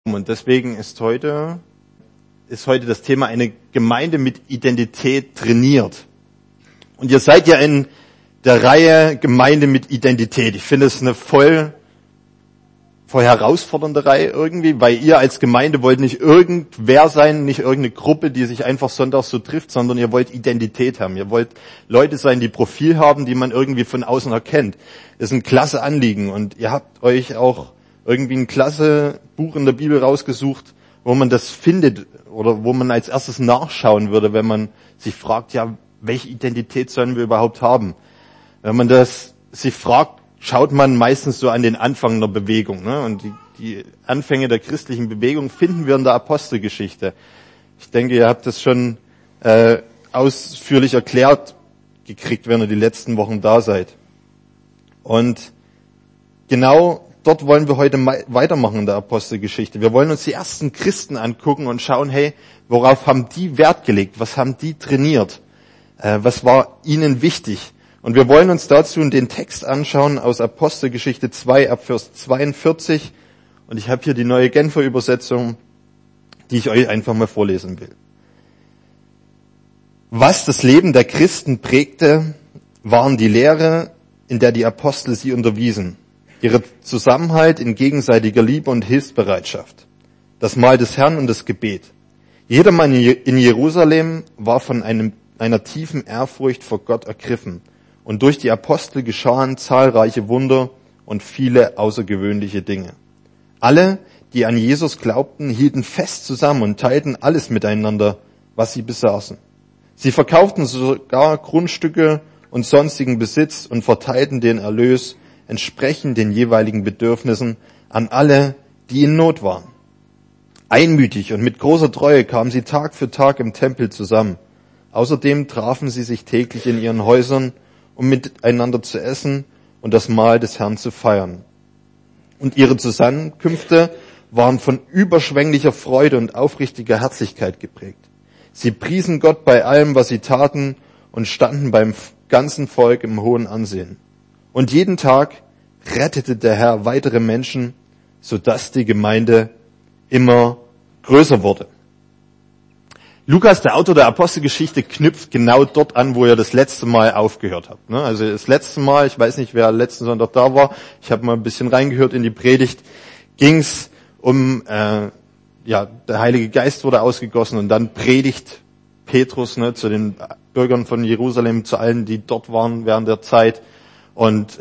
Und deswegen ist heute das Thema eine Gemeinde mit Identität trainiert. Und ihr seid ja in der Reihe Gemeinde mit Identität. Ich finde es eine voll herausfordernde Reihe irgendwie, weil ihr als Gemeinde wollt nicht irgendwer sein, nicht irgendeine Gruppe, die sich einfach sonntags so trifft, sondern ihr wollt Identität haben. Ihr wollt Leute sein, die Profil haben, die man irgendwie von außen erkennt. Das ist ein klasse Anliegen und ihr habt euch auch irgendwie ein klasse Buch in der Bibel rausgesucht, wo man das findet oder wo man als erstes nachschauen würde, wenn man sich fragt, ja, welche Identität sollen wir überhaupt haben? Wenn man das sich fragt, schaut man meistens so an den Anfang einer Bewegung. Ne? Und die Anfänge der christlichen Bewegung finden wir in der Apostelgeschichte. Ich denke, ihr habt das schon ausführlich erklärt gekriegt, wenn ihr die letzten Wochen da seid. Und genau dort wollen wir heute weitermachen in der Apostelgeschichte. Wir wollen uns die ersten Christen angucken und schauen, hey, worauf haben die Wert gelegt? Was haben die trainiert? Was war ihnen wichtig? Und wir wollen uns dazu den Text anschauen aus Apostelgeschichte 2 ab Vers 42. Und ich habe hier die neue Genfer Übersetzung, die ich euch einfach mal vorlesen will. Was das Leben der Christen prägte, waren die Lehre, in der die Apostel sie unterwiesen, ihre Zusammenhalt in gegenseitiger Liebe und Hilfsbereitschaft, das Mahl des Herrn und das Gebet. Jedermann in Jerusalem war von einer tiefen Ehrfurcht vor Gott ergriffen. Und durch die Apostel geschahen zahlreiche Wunder und viele außergewöhnliche Dinge. Alle, die an Jesus glaubten, hielten fest zusammen und teilten alles miteinander, was sie besaßen. Sie verkauften sogar Grundstücke und sonstigen Besitz und verteilten den Erlös entsprechend den jeweiligen Bedürfnissen an alle, die in Not waren. Einmütig und mit großer Treue kamen sie Tag für Tag im Tempel zusammen. Außerdem trafen sie sich täglich in ihren Häusern, um miteinander zu essen und das Mahl des Herrn zu feiern. Und ihre Zusammenkünfte waren von überschwänglicher Freude und aufrichtiger Herzlichkeit geprägt. Sie priesen Gott bei allem, was sie taten, und standen beim ganzen Volk im hohen Ansehen. Und jeden Tag rettete der Herr weitere Menschen, sodass die Gemeinde immer größer wurde. Lukas, der Autor der Apostelgeschichte, knüpft genau dort an, wo ihr das letzte Mal aufgehört habt. Also das letzte Mal, ich weiß nicht, wer letzten Sonntag da war, ich habe mal ein bisschen reingehört in die Predigt, ging es um, der Heilige Geist wurde ausgegossen und dann predigt Petrus zu den Bürgern von Jerusalem, zu allen, die dort waren während der Zeit. Und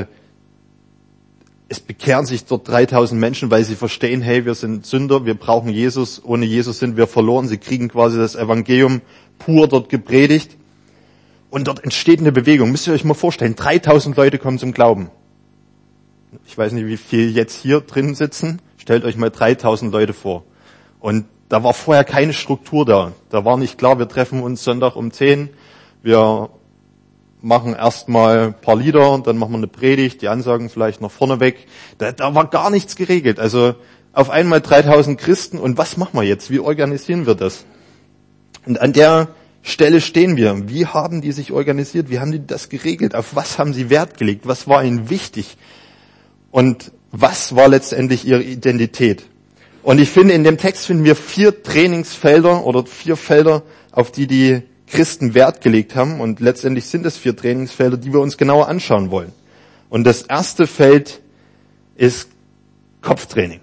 es bekehren sich dort 3000 Menschen, weil sie verstehen, hey, wir sind Sünder, wir brauchen Jesus, ohne Jesus sind wir verloren. Sie kriegen quasi das Evangelium pur dort gepredigt. Und dort entsteht eine Bewegung. Müsst ihr euch mal vorstellen, 3000 Leute kommen zum Glauben. Ich weiß nicht, wie viel jetzt hier drin sitzen. Stellt euch mal 3000 Leute vor. Und da war vorher keine Struktur da. Da war nicht klar, wir treffen uns Sonntag um 10, wir machen erstmal ein paar Lieder und dann machen wir eine Predigt, die Ansagen vielleicht noch vorneweg. Da war gar nichts geregelt. Also auf einmal 3000 Christen und was machen wir jetzt? Wie organisieren wir das? Und an der Stelle stehen wir. Wie haben die sich organisiert? Wie haben die das geregelt? Auf was haben sie Wert gelegt? Was war ihnen wichtig? Und was war letztendlich ihre Identität? Und ich finde, in dem Text finden wir 4 Trainingsfelder oder 4 Felder, auf die Christen Wert gelegt haben. Und letztendlich sind es 4 Trainingsfelder, die wir uns genauer anschauen wollen. Und das erste Feld ist Kopftraining.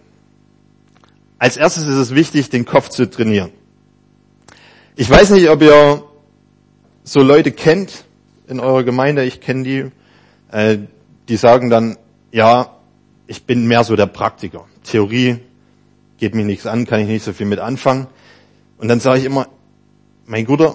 Als erstes ist es wichtig, den Kopf zu trainieren. Ich weiß nicht, ob ihr so Leute kennt in eurer Gemeinde. Ich kenne die sagen dann, ja, ich bin mehr so der Praktiker. Theorie geht mich nichts an, kann ich nicht so viel mit anfangen. Und dann sage ich immer, mein Guter,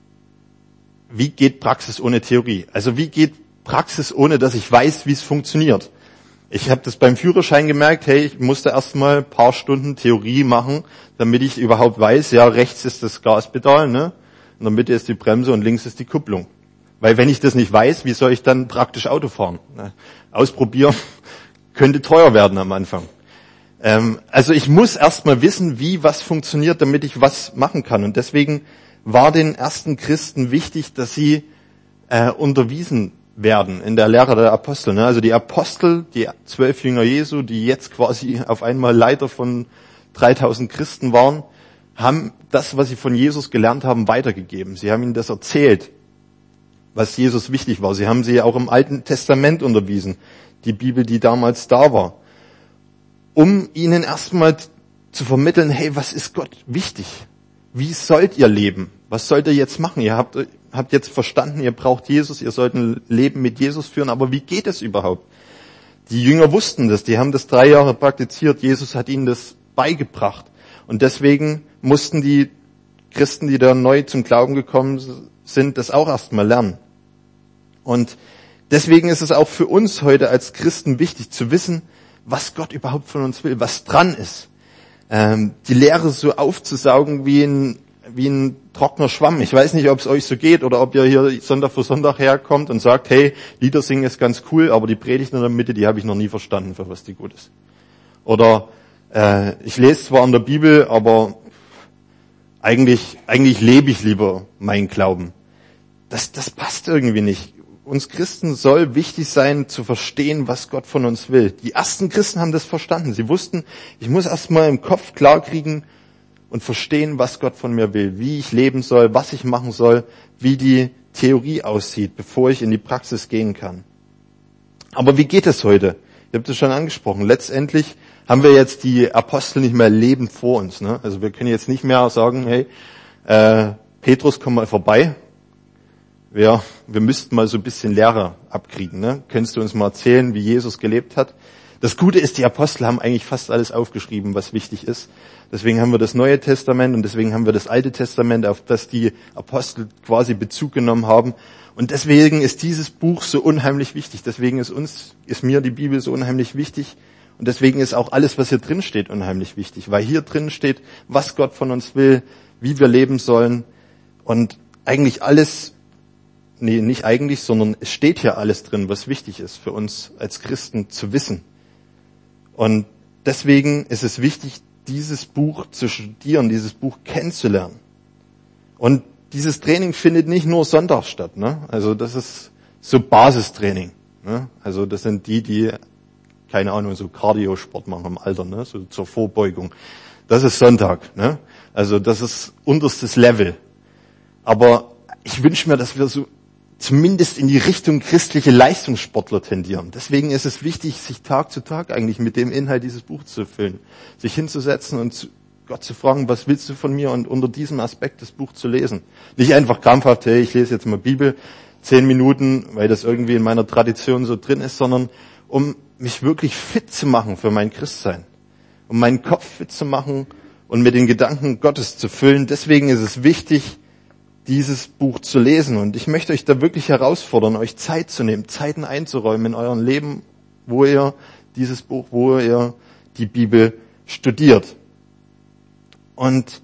wie geht Praxis ohne Theorie? Also wie geht Praxis, ohne dass ich weiß, wie es funktioniert? Ich habe das beim Führerschein gemerkt, hey, ich musste erstmal ein paar Stunden Theorie machen, damit ich überhaupt weiß, ja, rechts ist das Gaspedal, ne? In der Mitte ist die Bremse und links ist die Kupplung. Weil wenn ich das nicht weiß, wie soll ich dann praktisch Auto fahren? Ausprobieren könnte teuer werden am Anfang. Also ich muss erstmal wissen, wie was funktioniert, damit ich was machen kann. Und deswegen war den ersten Christen wichtig, dass sie unterwiesen werden in der Lehre der Apostel. Also die Apostel, die 12 Jünger Jesu, die jetzt quasi auf einmal Leiter von 3000 Christen waren, haben das, was sie von Jesus gelernt haben, weitergegeben. Sie haben ihnen das erzählt, was Jesus wichtig war. Sie haben sie auch im Alten Testament unterwiesen, die Bibel, die damals da war, um ihnen erstmal zu vermitteln, hey, was ist Gott wichtig? Wie sollt ihr leben? Was sollt ihr jetzt machen? Ihr habt jetzt verstanden, ihr braucht Jesus, ihr sollt ein Leben mit Jesus führen, aber wie geht es überhaupt? Die Jünger wussten das, die haben das 3 Jahre praktiziert, Jesus hat ihnen das beigebracht. Und deswegen mussten die Christen, die da neu zum Glauben gekommen sind, das auch erstmal lernen. Und deswegen ist es auch für uns heute als Christen wichtig zu wissen, was Gott überhaupt von uns will, was dran ist. Die Lehre so aufzusaugen wie ein trockener Schwamm. Ich weiß nicht, ob es euch so geht oder ob ihr hier Sonntag für Sonntag herkommt und sagt, hey, Lieder singen ist ganz cool, aber die Predigt in der Mitte, die habe ich noch nie verstanden, für was die gut ist. Oder ich lese zwar in der Bibel, aber eigentlich lebe ich lieber meinen Glauben. Das passt irgendwie nicht. Uns Christen soll wichtig sein, zu verstehen, was Gott von uns will. Die ersten Christen haben das verstanden. Sie wussten, ich muss erstmal im Kopf klarkriegen und verstehen, was Gott von mir will, wie ich leben soll, was ich machen soll, wie die Theorie aussieht, bevor ich in die Praxis gehen kann. Aber wie geht es heute? Ihr habt es schon angesprochen. Letztendlich haben wir jetzt die Apostel nicht mehr lebend vor uns. Ne? Also wir können jetzt nicht mehr sagen, hey, Petrus, komm mal vorbei. Wir müssten mal so ein bisschen Lehre abkriegen. Ne? Könntest du uns mal erzählen, wie Jesus gelebt hat? Das Gute ist, die Apostel haben eigentlich fast alles aufgeschrieben, was wichtig ist. Deswegen haben wir das Neue Testament und deswegen haben wir das Alte Testament, auf das die Apostel quasi Bezug genommen haben. Und deswegen ist dieses Buch so unheimlich wichtig. Deswegen ist mir die Bibel so unheimlich wichtig. Und deswegen ist auch alles, was hier drin steht, unheimlich wichtig. Weil hier drin steht, was Gott von uns will, wie wir leben sollen. Und eigentlich alles, nicht eigentlich, sondern es steht hier alles drin, was wichtig ist für uns als Christen zu wissen. Und deswegen ist es wichtig, dieses Buch zu studieren, dieses Buch kennenzulernen. Und dieses Training findet nicht nur Sonntag statt, ne? Also das ist so Basistraining, ne? Also das sind die, keine Ahnung, so Cardio-Sport machen im Alter, ne? So zur Vorbeugung. Das ist Sonntag, ne? Also das ist unterstes Level. Aber ich wünsche mir, dass wir so zumindest in die Richtung christliche Leistungssportler tendieren. Deswegen ist es wichtig, sich Tag zu Tag eigentlich mit dem Inhalt dieses Buches zu füllen. Sich hinzusetzen und Gott zu fragen, was willst du von mir? Und unter diesem Aspekt das Buch zu lesen. Nicht einfach krampfhaft, hey, ich lese jetzt mal Bibel, 10 Minuten, weil das irgendwie in meiner Tradition so drin ist, sondern um mich wirklich fit zu machen für mein Christsein. Um meinen Kopf fit zu machen und mit den Gedanken Gottes zu füllen. Deswegen ist es wichtig, dieses Buch zu lesen. Und ich möchte euch da wirklich herausfordern, euch Zeit zu nehmen, Zeiten einzuräumen in eurem Leben, wo ihr dieses Buch, wo ihr die Bibel studiert. Und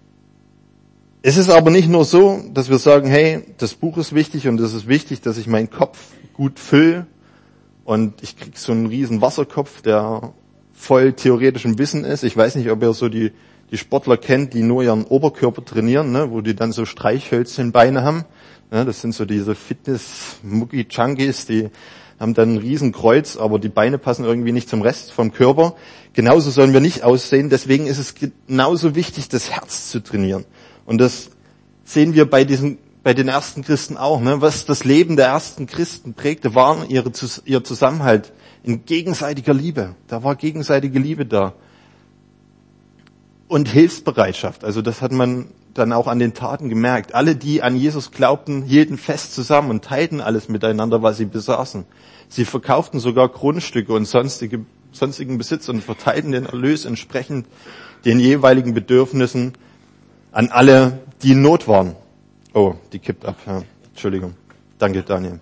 es ist aber nicht nur so, dass wir sagen, hey, das Buch ist wichtig und es ist wichtig, dass ich meinen Kopf gut fülle und ich krieg so einen riesen Wasserkopf, der voll theoretischem Wissen ist. Ich weiß nicht, ob ihr so die Sportler kennt, die nur ihren Oberkörper trainieren, ne, wo die dann so Streichhölzchenbeine haben. Ja, das sind so diese Fitness-Mucki-Junkies, die haben dann ein Riesenkreuz, aber die Beine passen irgendwie nicht zum Rest vom Körper. Genauso sollen wir nicht aussehen. Deswegen ist es genauso wichtig, das Herz zu trainieren. Und das sehen wir bei den ersten Christen auch. Ne? Was das Leben der ersten Christen prägte, war ihr Zusammenhalt in gegenseitiger Liebe. Da war gegenseitige Liebe da. Und Hilfsbereitschaft, also das hat man dann auch an den Taten gemerkt. Alle, die an Jesus glaubten, hielten fest zusammen und teilten alles miteinander, was sie besaßen. Sie verkauften sogar Grundstücke und sonstigen Besitz und verteilten den Erlös entsprechend den jeweiligen Bedürfnissen an alle, die in Not waren. Oh, die kippt ab. Ja, Entschuldigung. Danke, Daniel.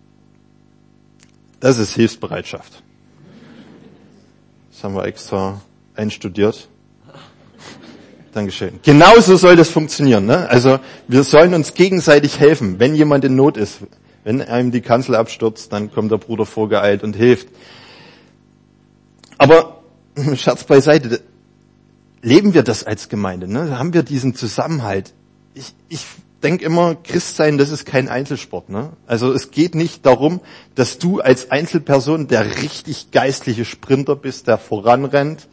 Das ist Hilfsbereitschaft. Das haben wir extra einstudiert. Dankeschön. Genauso soll das funktionieren. Ne? Also wir sollen uns gegenseitig helfen, wenn jemand in Not ist. Wenn einem die Kanzel abstürzt, dann kommt der Bruder vorgeeilt und hilft. Aber Scherz beiseite, leben wir das als Gemeinde? Ne? Haben wir diesen Zusammenhalt? Ich denke immer, Christsein, das ist kein Einzelsport. Ne? Also es geht nicht darum, dass du als Einzelperson der richtig geistliche Sprinter bist, der voranrennt,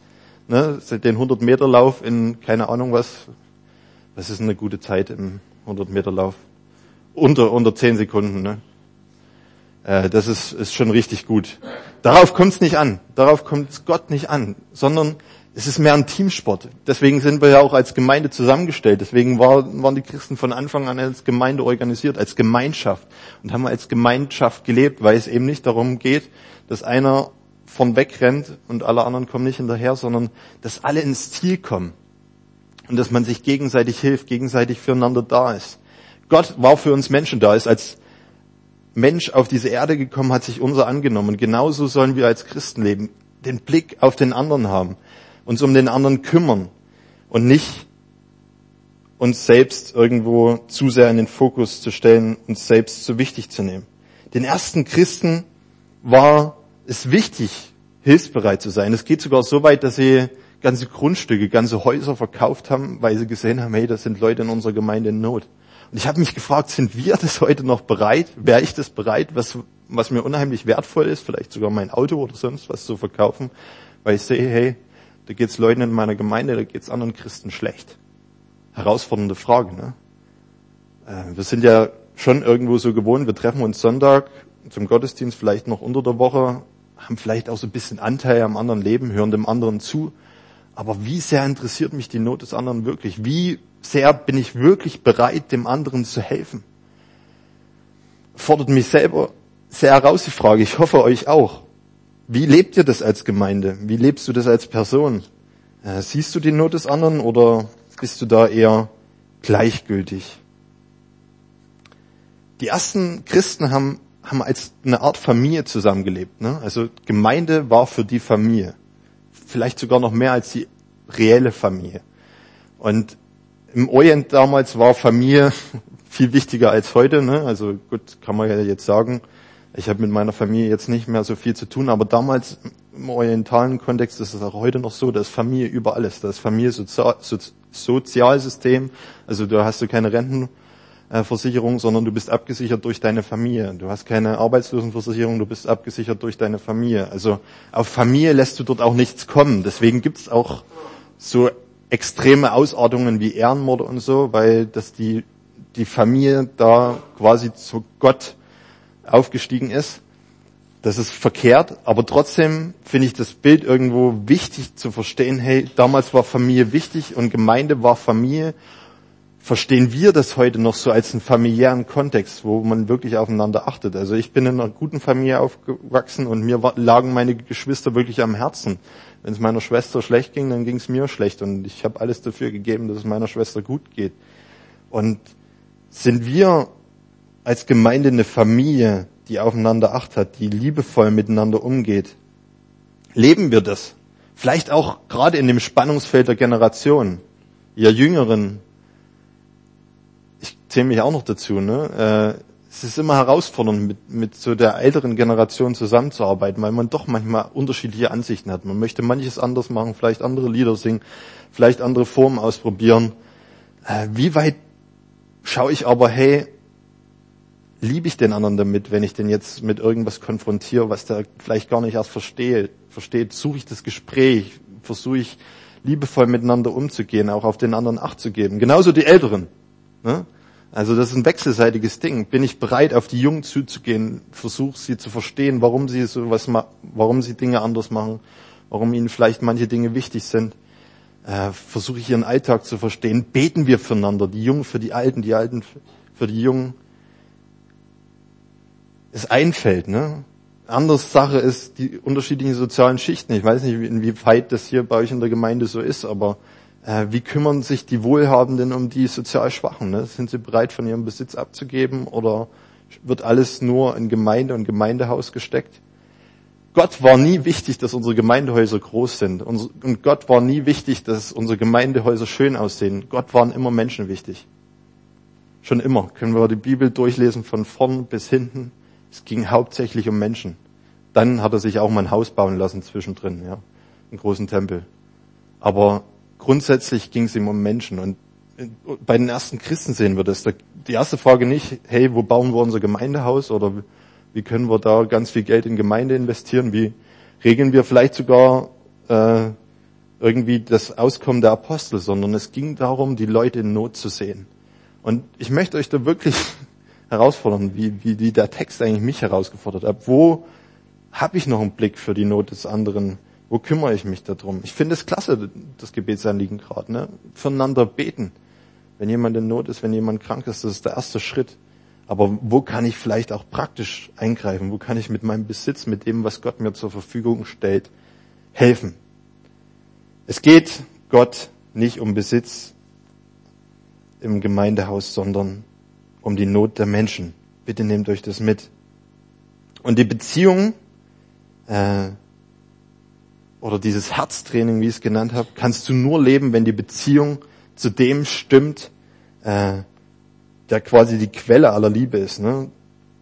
ne, den 100-Meter-Lauf in, keine Ahnung was ist eine gute Zeit im 100-Meter-Lauf? Unter 10 Sekunden, ne? Das ist schon richtig gut. Darauf kommt es nicht an. Darauf kommt es Gott nicht an, sondern es ist mehr ein Teamsport. Deswegen sind wir ja auch als Gemeinde zusammengestellt. Deswegen waren die Christen von Anfang an als Gemeinde organisiert, als Gemeinschaft und haben als Gemeinschaft gelebt, weil es eben nicht darum geht, dass einer von wegrennt und alle anderen kommen nicht hinterher, sondern dass alle ins Ziel kommen und dass man sich gegenseitig hilft, gegenseitig füreinander da ist. Gott war für uns Menschen da, ist als Mensch auf diese Erde gekommen, hat sich unser angenommen. Und genauso sollen wir als Christen leben, den Blick auf den anderen haben, uns um den anderen kümmern und nicht uns selbst irgendwo zu sehr in den Fokus zu stellen, uns selbst zu wichtig zu nehmen. Den ersten Christen war es wichtig, hilfsbereit zu sein. Es geht sogar so weit, dass sie ganze Grundstücke, ganze Häuser verkauft haben, weil sie gesehen haben, hey, das sind Leute in unserer Gemeinde in Not. Und ich habe mich gefragt, sind wir das heute noch bereit? Wäre ich das bereit, was mir unheimlich wertvoll ist, vielleicht sogar mein Auto oder sonst was zu verkaufen, weil ich sehe, hey, da geht's Leuten in meiner Gemeinde, da geht's anderen Christen schlecht. Herausfordernde Frage, ne? Wir sind ja schon irgendwo so gewohnt, wir treffen uns Sonntag zum Gottesdienst, vielleicht noch unter der Woche, haben vielleicht auch so ein bisschen Anteil am anderen Leben, hören dem anderen zu. Aber wie sehr interessiert mich die Not des anderen wirklich? Wie sehr bin ich wirklich bereit, dem anderen zu helfen? Fordert mich selber sehr heraus die Frage, ich hoffe euch auch. Wie lebt ihr das als Gemeinde? Wie lebst du das als Person? Siehst du die Not des anderen oder bist du da eher gleichgültig? Die ersten Christen haben als eine Art Familie zusammengelebt, ne? Also Gemeinde war für die Familie. Vielleicht sogar noch mehr als die reelle Familie. Und im Orient damals war Familie viel wichtiger als heute, ne? Also gut, kann man ja jetzt sagen, ich habe mit meiner Familie jetzt nicht mehr so viel zu tun, aber damals im orientalen Kontext ist es auch heute noch so, dass Familie über alles, das Familie Sozialsystem, also da hast du keine Rentenversicherung, sondern du bist abgesichert durch deine Familie. Du hast keine Arbeitslosenversicherung, du bist abgesichert durch deine Familie. Also auf Familie lässt du dort auch nichts kommen. Deswegen gibt es auch so extreme Ausartungen wie Ehrenmorde und so, weil dass die Familie da quasi zu Gott aufgestiegen ist. Das ist verkehrt, aber trotzdem finde ich das Bild irgendwo wichtig zu verstehen, hey, damals war Familie wichtig und Gemeinde war Familie. Verstehen wir das heute noch so als einen familiären Kontext, wo man wirklich aufeinander achtet? Also ich bin in einer guten Familie aufgewachsen und mir lagen meine Geschwister wirklich am Herzen. Wenn es meiner Schwester schlecht ging, dann ging es mir schlecht und ich habe alles dafür gegeben, dass es meiner Schwester gut geht. Und sind wir als Gemeinde eine Familie, die aufeinander Acht hat, die liebevoll miteinander umgeht? Leben wir das? Vielleicht auch gerade in dem Spannungsfeld der Generation. Ihr Jüngeren, ich zähle mich auch noch dazu, ne? Es ist immer herausfordernd, mit so der älteren Generation zusammenzuarbeiten, weil man doch manchmal unterschiedliche Ansichten hat. Man möchte manches anders machen, vielleicht andere Lieder singen, vielleicht andere Formen ausprobieren. Wie weit schaue ich aber, hey, liebe ich den anderen damit, wenn ich den jetzt mit irgendwas konfrontiere, was der vielleicht gar nicht erst versteht, suche ich das Gespräch, versuche ich liebevoll miteinander umzugehen, auch auf den anderen Acht zu geben. Genauso die Älteren, ne? Also das ist ein wechselseitiges Ding. Bin ich bereit, auf die Jungen zuzugehen, versuche sie zu verstehen, warum sie warum sie Dinge anders machen, warum ihnen vielleicht manche Dinge wichtig sind. Versuche ich ihren Alltag zu verstehen. Beten wir füreinander, die Jungen für die Alten für die Jungen. Es einfällt, ne? Andere Sache ist die unterschiedlichen sozialen Schichten. Ich weiß nicht, inwieweit das hier bei euch in der Gemeinde so ist, aber wie kümmern sich die Wohlhabenden um die sozial Schwachen? Ne? Sind sie bereit, von ihrem Besitz abzugeben oder wird alles nur in Gemeinde und Gemeindehaus gesteckt? Gott war nie wichtig, dass unsere Gemeindehäuser groß sind. Und Gott war nie wichtig, dass unsere Gemeindehäuser schön aussehen. Gott waren immer Menschen wichtig. Schon immer. Können wir die Bibel durchlesen von vorn bis hinten. Es ging hauptsächlich um Menschen. Dann hat er sich auch mal ein Haus bauen lassen zwischendrin, ja, einen großen Tempel. Aber grundsätzlich ging es ihm um Menschen. Und bei den ersten Christen sehen wir das. Die erste Frage nicht, hey, wo bauen wir unser Gemeindehaus oder wie können wir da ganz viel Geld in Gemeinde investieren? Wie regeln wir vielleicht sogar irgendwie das Auskommen der Apostel, sondern es ging darum, die Leute in Not zu sehen. Und ich möchte euch da wirklich herausfordern, wie der Text eigentlich mich herausgefordert hat. Wo habe ich noch einen Blick für die Not des anderen? Wo kümmere ich mich darum? Ich finde es klasse, das Gebetsanliegen gerade, ne? Füreinander beten. Wenn jemand in Not ist, wenn jemand krank ist, das ist der erste Schritt. Aber wo kann ich vielleicht auch praktisch eingreifen? Wo kann ich mit meinem Besitz, mit dem, was Gott mir zur Verfügung stellt, helfen? Es geht Gott nicht um Besitz im Gemeindehaus, sondern um die Not der Menschen. Bitte nehmt euch das mit. Und die Beziehung, oder dieses Herztraining, wie ich es genannt habe, kannst du nur leben, wenn die Beziehung zu dem stimmt, der quasi die Quelle aller Liebe ist. Ne?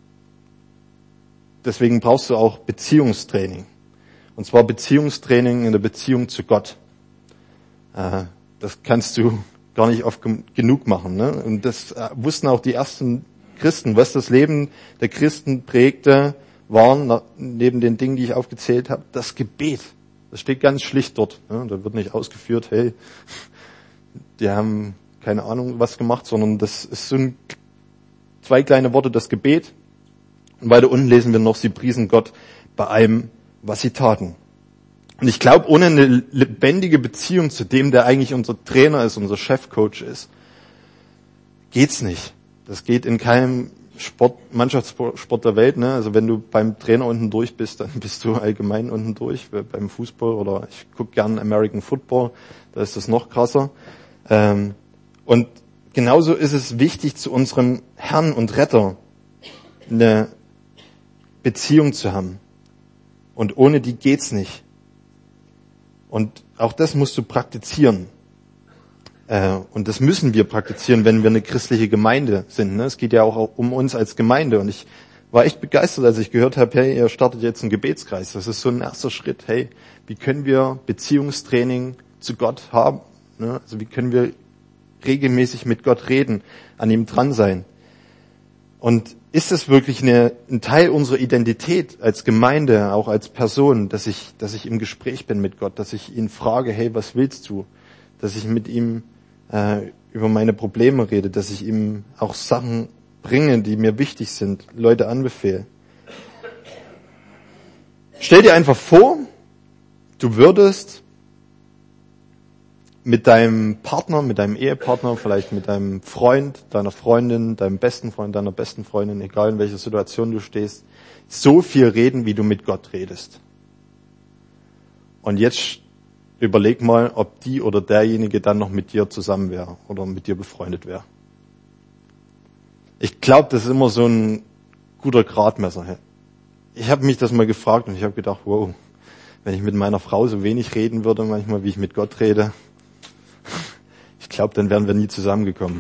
Deswegen brauchst du auch Beziehungstraining. Und zwar Beziehungstraining in der Beziehung zu Gott. Das kannst du gar nicht oft genug machen. Ne? Und das wussten auch die ersten Christen. Was das Leben der Christen prägte, waren neben den Dingen, die ich aufgezählt habe, das Gebet. Das steht ganz schlicht dort. Ne? Da wird nicht ausgeführt, hey, die haben keine Ahnung was gemacht, sondern das ist so zwei kleine Worte, das Gebet. Und weiter unten lesen wir noch, sie priesen Gott bei allem, was sie taten. Und ich glaube, ohne eine lebendige Beziehung zu dem, der eigentlich unser Trainer ist, unser Chefcoach ist, geht's nicht. Das geht in keinem Mannschaftssport der Welt. Ne? Also wenn du beim Trainer unten durch bist, dann bist du allgemein unten durch. Beim Fußball oder ich gucke gern American Football, da ist das noch krasser. Und genauso ist es wichtig, zu unserem Herrn und Retter eine Beziehung zu haben. Und ohne die geht's nicht. Und auch das musst du praktizieren. Und das müssen wir praktizieren, wenn wir eine christliche Gemeinde sind. Es geht ja auch um uns als Gemeinde. Und ich war echt begeistert, als ich gehört habe, hey, ihr startet jetzt einen Gebetskreis. Das ist so ein erster Schritt. Hey, wie können wir Beziehungstraining zu Gott haben? Also wie können wir regelmäßig mit Gott reden, an ihm dran sein? Und ist es wirklich ein Teil unserer Identität als Gemeinde, auch als Person, dass ich im Gespräch bin mit Gott, dass ich ihn frage, hey, was willst du? Dass ich mit ihm über meine Probleme rede, dass ich ihm auch Sachen bringe, die mir wichtig sind, Leute anbefehle. Stell dir einfach vor, du würdest mit deinem Partner, mit deinem Ehepartner, vielleicht mit deinem Freund, deiner Freundin, deinem besten Freund, deiner besten Freundin, egal in welcher Situation du stehst, so viel reden, wie du mit Gott redest. Und jetzt überleg mal, ob die oder derjenige dann noch mit dir zusammen wäre oder mit dir befreundet wäre. Ich glaube, das ist immer so ein guter Gradmesser. Ich habe mich das mal gefragt und ich habe gedacht, wow, wenn ich mit meiner Frau so wenig reden würde, manchmal wie ich mit Gott rede, ich glaube, dann wären wir nie zusammengekommen.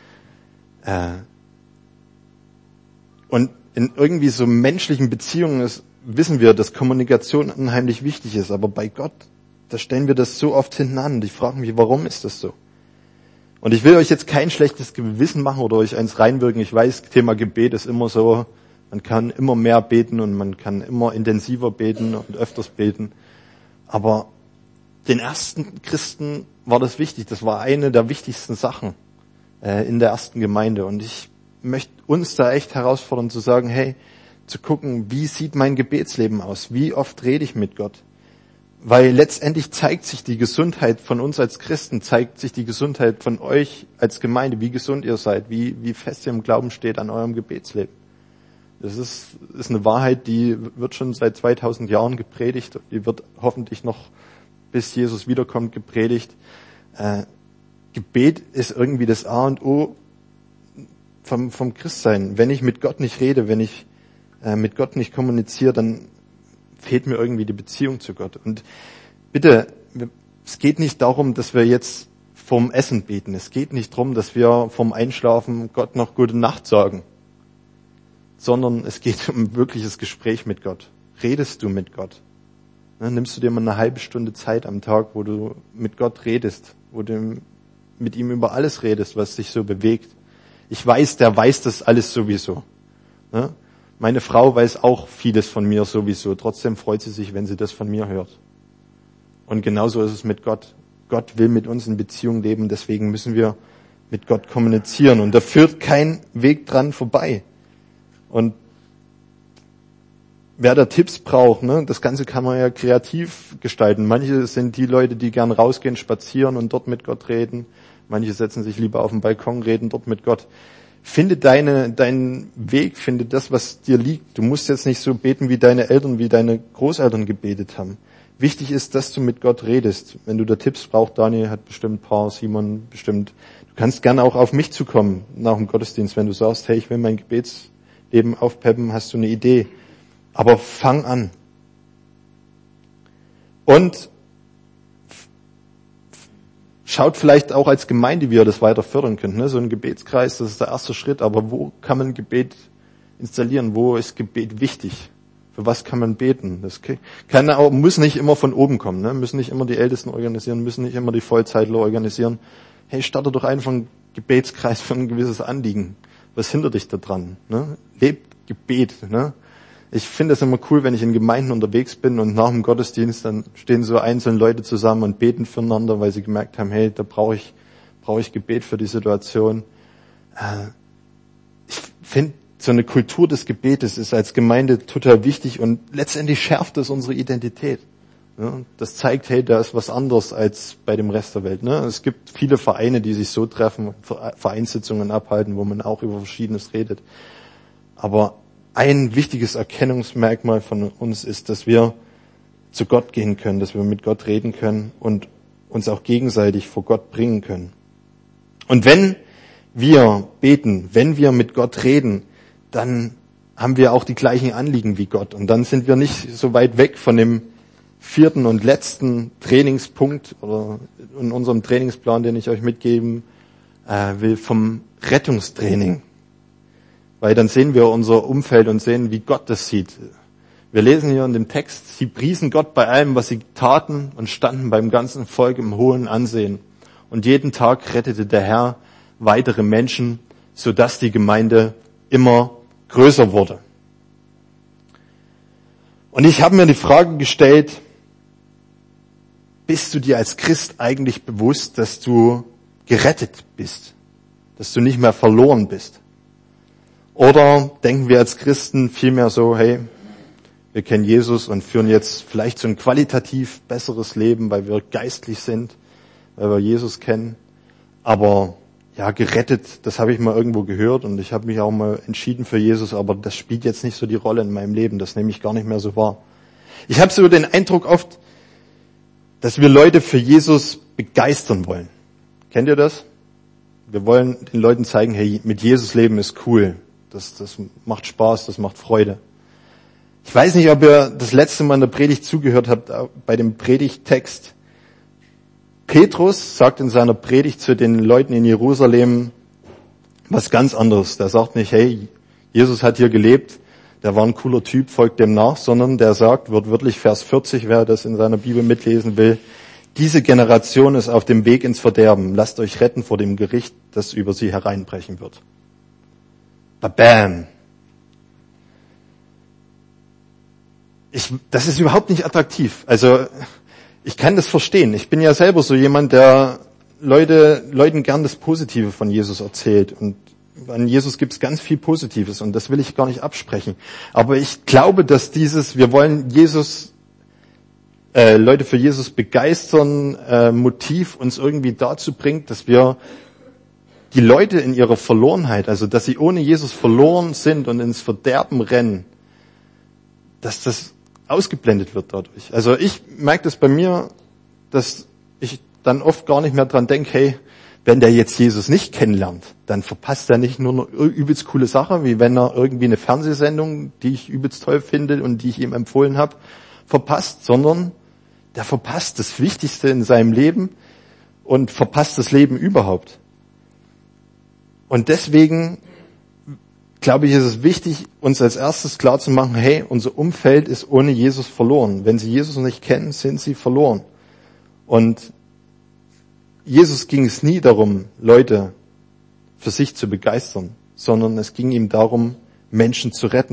Und in irgendwie so menschlichen Beziehungen wissen wir, dass Kommunikation unheimlich wichtig ist, aber bei Gott, da stellen wir das so oft hinten an. Und ich frage mich, warum ist das so? Und ich will euch jetzt kein schlechtes Gewissen machen oder euch eins reinwirken. Ich weiß, Thema Gebet ist immer so, man kann immer mehr beten und man kann immer intensiver beten und öfters beten. Aber den ersten Christen war das wichtig. Das war eine der wichtigsten Sachen in der ersten Gemeinde. Und ich möchte uns da echt herausfordern zu sagen, hey, zu gucken, wie sieht mein Gebetsleben aus? Wie oft rede ich mit Gott? Weil letztendlich zeigt sich die Gesundheit von uns als Christen, zeigt sich die Gesundheit von euch als Gemeinde, wie gesund ihr seid, wie fest ihr im Glauben steht an eurem Gebetsleben. Das ist eine Wahrheit, die wird schon seit 2000 Jahren gepredigt, die wird hoffentlich noch, bis Jesus wiederkommt, gepredigt. Gebet ist irgendwie das A und O vom Christsein. Wenn ich mit Gott nicht rede, wenn ich mit Gott nicht kommuniziere, dann fehlt mir irgendwie die Beziehung zu Gott. Und bitte, es geht nicht darum, dass wir jetzt vorm Essen beten. Es geht nicht darum, dass wir vorm Einschlafen Gott noch gute Nacht sagen. Sondern es geht um wirkliches Gespräch mit Gott. Redest du mit Gott? Nimmst du dir mal eine halbe Stunde Zeit am Tag, wo du mit Gott redest, wo du mit ihm über alles redest, was dich so bewegt. Ich weiß, der weiß das alles sowieso. Meine Frau weiß auch vieles von mir sowieso. Trotzdem freut sie sich, wenn sie das von mir hört. Und genauso ist es mit Gott. Gott will mit uns in Beziehung leben, deswegen müssen wir mit Gott kommunizieren. Und da führt kein Weg dran vorbei. Und wer da Tipps braucht, ne, das Ganze kann man ja kreativ gestalten. Manche sind die Leute, die gern rausgehen, spazieren und dort mit Gott reden. Manche setzen sich lieber auf den Balkon, reden dort mit Gott. Finde deinen Weg, finde das, was dir liegt. Du musst jetzt nicht so beten, wie deine Eltern, wie deine Großeltern gebetet haben. Wichtig ist, dass du mit Gott redest. Wenn du da Tipps brauchst, Daniel hat bestimmt ein paar, Simon bestimmt. Du kannst gerne auch auf mich zukommen nach dem Gottesdienst, wenn du sagst, hey, ich will mein Gebetsleben aufpeppen, hast du eine Idee. Aber fang an. Und schaut vielleicht auch als Gemeinde, wie ihr das weiter fördern könnt. Ne? So ein Gebetskreis, das ist der erste Schritt. Aber wo kann man Gebet installieren? Wo ist Gebet wichtig? Für was kann man beten? Das muss nicht immer von oben kommen. Ne? Müssen nicht immer die Ältesten organisieren, müssen nicht immer die Vollzeitler organisieren. Hey, starte doch einfach einen Gebetskreis für ein gewisses Anliegen. Was hindert dich da dran? Ne? Lebt Gebet. Ne? Ich finde es immer cool, wenn ich in Gemeinden unterwegs bin und nach dem Gottesdienst, dann stehen so einzelne Leute zusammen und beten füreinander, weil sie gemerkt haben, hey, da brauche ich Gebet für die Situation. Ich finde, so eine Kultur des Gebetes ist als Gemeinde total wichtig und letztendlich schärft es unsere Identität. Das zeigt, hey, da ist was anderes als bei dem Rest der Welt. Es gibt viele Vereine, die sich so treffen, Vereinssitzungen abhalten, wo man auch über Verschiedenes redet. Aber ein wichtiges Erkennungsmerkmal von uns ist, dass wir zu Gott gehen können, dass wir mit Gott reden können und uns auch gegenseitig vor Gott bringen können. Und wenn wir beten, wenn wir mit Gott reden, dann haben wir auch die gleichen Anliegen wie Gott. Und dann sind wir nicht so weit weg von dem 4. und letzten Trainingspunkt oder in unserem Trainingsplan, den ich euch mitgeben will, vom Rettungstraining. Weil dann sehen wir unser Umfeld und sehen, wie Gott das sieht. Wir lesen hier in dem Text, sie priesen Gott bei allem, was sie taten und standen beim ganzen Volk im hohen Ansehen. Und jeden Tag rettete der Herr weitere Menschen, sodass die Gemeinde immer größer wurde. Und ich habe mir die Frage gestellt, bist du dir als Christ eigentlich bewusst, dass du gerettet bist? Dass du nicht mehr verloren bist? Oder denken wir als Christen vielmehr so, hey, wir kennen Jesus und führen jetzt vielleicht so ein qualitativ besseres Leben, weil wir geistlich sind, weil wir Jesus kennen. Aber ja, gerettet, das habe ich mal irgendwo gehört und ich habe mich auch mal entschieden für Jesus, aber das spielt jetzt nicht so die Rolle in meinem Leben, das nehme ich gar nicht mehr so wahr. Ich habe so den Eindruck oft, dass wir Leute für Jesus begeistern wollen. Kennt ihr das? Wir wollen den Leuten zeigen, hey, mit Jesus leben ist cool. Das macht Spaß, das macht Freude. Ich weiß nicht, ob ihr das letzte Mal in der Predigt zugehört habt, bei dem Predigttext. Petrus sagt in seiner Predigt zu den Leuten in Jerusalem was ganz anderes. Der sagt nicht, hey, Jesus hat hier gelebt, der war ein cooler Typ, folgt dem nach, sondern der sagt, wird wörtlich Vers 40, wer das in seiner Bibel mitlesen will, diese Generation ist auf dem Weg ins Verderben. Lasst euch retten vor dem Gericht, das über sie hereinbrechen wird. Bam. Das ist überhaupt nicht attraktiv. Also ich kann das verstehen. Ich bin ja selber so jemand, der Leuten gern das Positive von Jesus erzählt. Und an Jesus gibt es ganz viel Positives und das will ich gar nicht absprechen. Aber ich glaube, dass wir wollen Leute für Jesus begeistern, Motiv uns irgendwie dazu bringt, dass wir die Leute in ihrer Verlorenheit, also dass sie ohne Jesus verloren sind und ins Verderben rennen, dass das ausgeblendet wird dadurch. Also ich merke das bei mir, dass ich dann oft gar nicht mehr dran denke, hey, wenn der jetzt Jesus nicht kennenlernt, dann verpasst er nicht nur eine übelst coole Sache, wie wenn er irgendwie eine Fernsehsendung, die ich übelst toll finde und die ich ihm empfohlen habe, verpasst, sondern der verpasst das Wichtigste in seinem Leben und verpasst das Leben überhaupt. Und deswegen glaube ich, ist es wichtig, uns als erstes klar zu machen, hey, unser Umfeld ist ohne Jesus verloren. Wenn sie Jesus nicht kennen, sind sie verloren. Und Jesus ging es nie darum, Leute für sich zu begeistern, sondern es ging ihm darum, Menschen zu retten.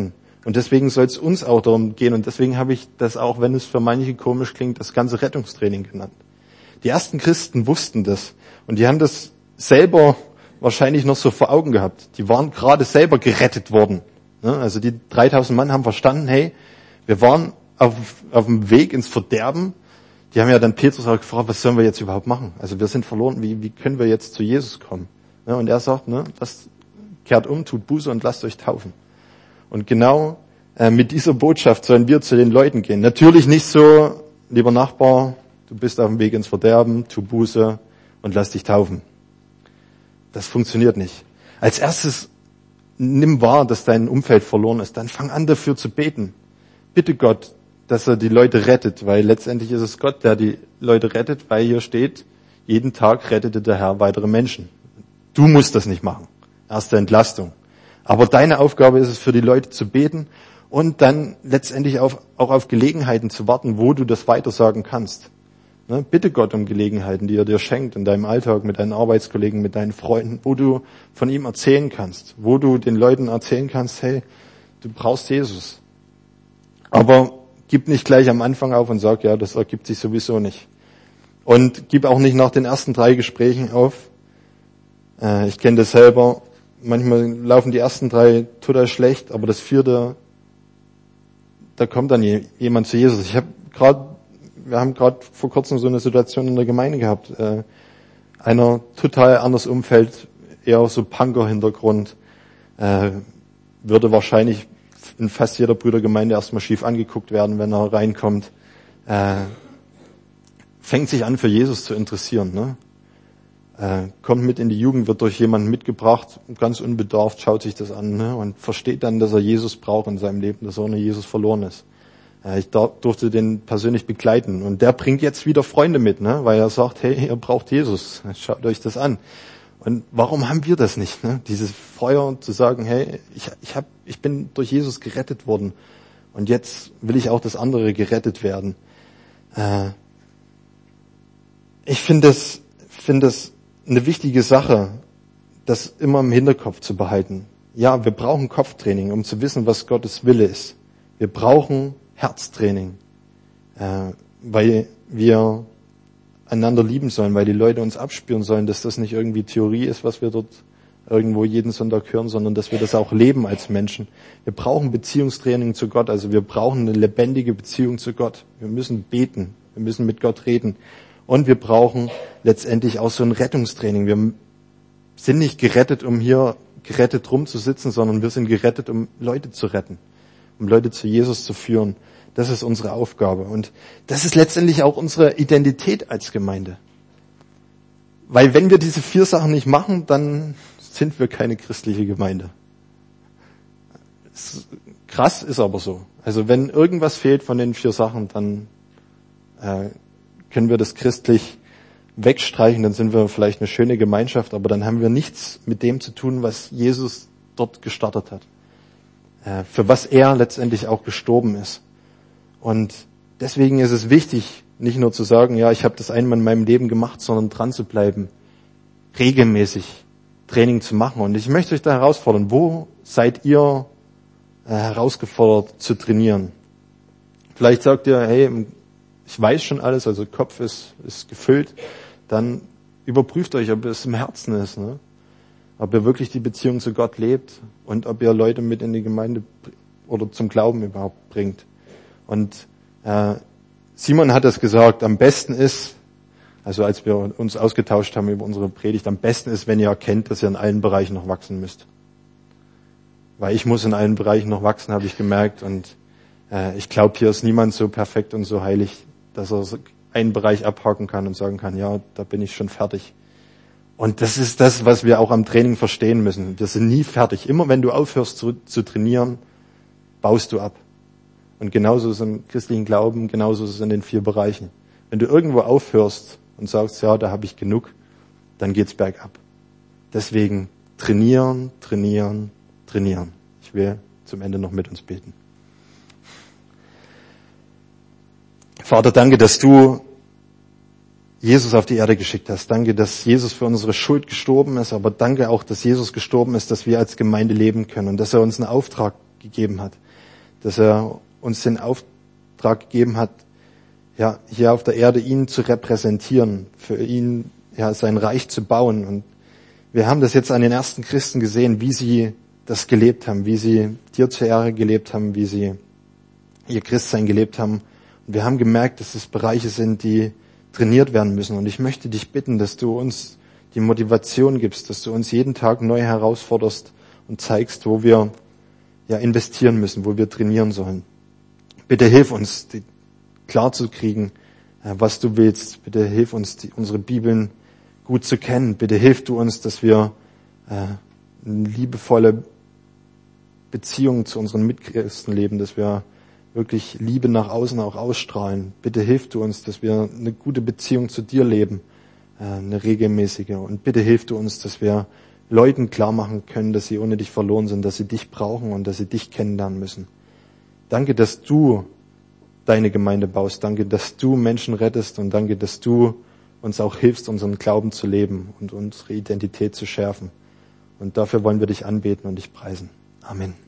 Und deswegen soll es uns auch darum gehen. Und deswegen habe ich das auch, wenn es für manche komisch klingt, das ganze Rettungstraining genannt. Die ersten Christen wussten das. Und die haben das selber wahrscheinlich noch so vor Augen gehabt. Die waren gerade selber gerettet worden. Also die 3000 Mann haben verstanden, hey, wir waren auf dem Weg ins Verderben. Die haben ja dann Petrus auch gefragt, was sollen wir jetzt überhaupt machen? Also wir sind verloren, wie können wir jetzt zu Jesus kommen? Und er sagt, kehrt um, tut Buße und lasst euch taufen. Und genau mit dieser Botschaft sollen wir zu den Leuten gehen. Natürlich nicht so, lieber Nachbar, du bist auf dem Weg ins Verderben, tu Buße und lass dich taufen. Das funktioniert nicht. Als erstes nimm wahr, dass dein Umfeld verloren ist. Dann fang an, dafür zu beten. Bitte Gott, dass er die Leute rettet, weil letztendlich ist es Gott, der die Leute rettet, weil hier steht, jeden Tag rettete der Herr weitere Menschen. Du musst das nicht machen. Erste Entlastung. Aber deine Aufgabe ist es, für die Leute zu beten und dann letztendlich auch auf Gelegenheiten zu warten, wo du das weitersagen kannst. Bitte Gott um Gelegenheiten, die er dir schenkt in deinem Alltag, mit deinen Arbeitskollegen, mit deinen Freunden, wo du von ihm erzählen kannst, wo du den Leuten erzählen kannst, hey, du brauchst Jesus. Aber gib nicht gleich am Anfang auf und sag, ja, das ergibt sich sowieso nicht. Und gib auch nicht nach den ersten 3 Gesprächen auf. Ich kenne das selber. Manchmal laufen die ersten 3 total schlecht, aber das 4., da kommt dann jemand zu Jesus. Wir haben gerade vor kurzem so eine Situation in der Gemeinde gehabt. Einer total anderes Umfeld, eher so Punker-Hintergrund, würde wahrscheinlich in fast jeder Brüdergemeinde erstmal schief angeguckt werden, wenn er reinkommt. Fängt sich an, für Jesus zu interessieren. Kommt mit in die Jugend, wird durch jemanden mitgebracht, ganz unbedarft, schaut sich das an und versteht dann, dass er Jesus braucht in seinem Leben, dass er ohne Jesus verloren ist. Ich durfte den persönlich begleiten und der bringt jetzt wieder Freunde mit, weil er sagt, hey, ihr braucht Jesus, schaut euch das an. Und warum haben wir das nicht? Dieses Feuer zu sagen, hey, ich bin durch Jesus gerettet worden und jetzt will ich auch, dass andere gerettet werden. Ich finde das eine wichtige Sache, das immer im Hinterkopf zu behalten. Ja, wir brauchen Kopftraining, um zu wissen, was Gottes Wille ist. Wir brauchen Herztraining, weil wir einander lieben sollen, weil die Leute uns abspüren sollen, dass das nicht irgendwie Theorie ist, was wir dort irgendwo jeden Sonntag hören, sondern dass wir das auch leben als Menschen. Wir brauchen Beziehungstraining zu Gott, also wir brauchen eine lebendige Beziehung zu Gott. Wir müssen beten, wir müssen mit Gott reden und wir brauchen letztendlich auch so ein Rettungstraining. Wir sind nicht gerettet, um hier gerettet rumzusitzen, sondern wir sind gerettet, um Leute zu retten, um Leute zu Jesus zu führen. Das ist unsere Aufgabe. Und das ist letztendlich auch unsere Identität als Gemeinde. Weil wenn wir diese 4 Sachen nicht machen, dann sind wir keine christliche Gemeinde. Krass ist aber so. Also wenn irgendwas fehlt von den 4 Sachen, dann können wir das christlich wegstreichen, dann sind wir vielleicht eine schöne Gemeinschaft, aber dann haben wir nichts mit dem zu tun, was Jesus dort gestartet hat. Für was er letztendlich auch gestorben ist. Und deswegen ist es wichtig, nicht nur zu sagen, ja, ich habe das einmal in meinem Leben gemacht, sondern dran zu bleiben, regelmäßig Training zu machen. Und ich möchte euch da herausfordern, wo seid ihr herausgefordert zu trainieren? Vielleicht sagt ihr, hey, ich weiß schon alles, also Kopf ist gefüllt, dann überprüft euch, ob es im Herzen ist, ob ihr wirklich die Beziehung zu Gott lebt und ob ihr Leute mit in die Gemeinde oder zum Glauben überhaupt bringt. Und Simon hat das gesagt, am besten ist, also als wir uns ausgetauscht haben über unsere Predigt, am besten ist, wenn ihr erkennt, dass ihr in allen Bereichen noch wachsen müsst. Weil ich muss in allen Bereichen noch wachsen, habe ich gemerkt. Und ich glaube, hier ist niemand so perfekt und so heilig, dass er einen Bereich abhaken kann und sagen kann, ja, da bin ich schon fertig. Und das ist das, was wir auch am Training verstehen müssen. Wir sind nie fertig. Immer wenn du aufhörst zu trainieren, baust du ab. Und genauso ist es im christlichen Glauben, genauso ist es in den 4 Bereichen. Wenn du irgendwo aufhörst und sagst, ja, da habe ich genug, dann geht's bergab. Deswegen trainieren, trainieren, trainieren. Ich will zum Ende noch mit uns beten. Vater, danke, dass du Jesus auf die Erde geschickt hast. Danke, dass Jesus für unsere Schuld gestorben ist, aber danke auch, dass Jesus gestorben ist, dass wir als Gemeinde leben können und dass er uns einen Auftrag gegeben hat. dass er uns den Auftrag gegeben hat, ja, hier auf der Erde ihn zu repräsentieren, für ihn, ja, sein Reich zu bauen. Und wir haben das jetzt an den ersten Christen gesehen, wie sie das gelebt haben, wie sie dir zur Ehre gelebt haben, wie sie ihr Christsein gelebt haben. Und wir haben gemerkt, dass es Bereiche sind, die trainiert werden müssen. Und ich möchte dich bitten, dass du uns die Motivation gibst, dass du uns jeden Tag neu herausforderst und zeigst, wo wir ja investieren müssen, wo wir trainieren sollen. Bitte hilf uns, klar zu kriegen, was du willst. Bitte hilf uns, unsere Bibeln gut zu kennen. Bitte hilf du uns, dass wir eine liebevolle Beziehung zu unseren Mitchristen leben, dass wir wirklich Liebe nach außen auch ausstrahlen. Bitte hilf du uns, dass wir eine gute Beziehung zu dir leben, eine regelmäßige. Und bitte hilf du uns, dass wir Leuten klar machen können, dass sie ohne dich verloren sind, dass sie dich brauchen und dass sie dich kennenlernen müssen. Danke, dass du deine Gemeinde baust. Danke, dass du Menschen rettest und danke, dass du uns auch hilfst, unseren Glauben zu leben und unsere Identität zu schärfen. Und dafür wollen wir dich anbeten und dich preisen. Amen.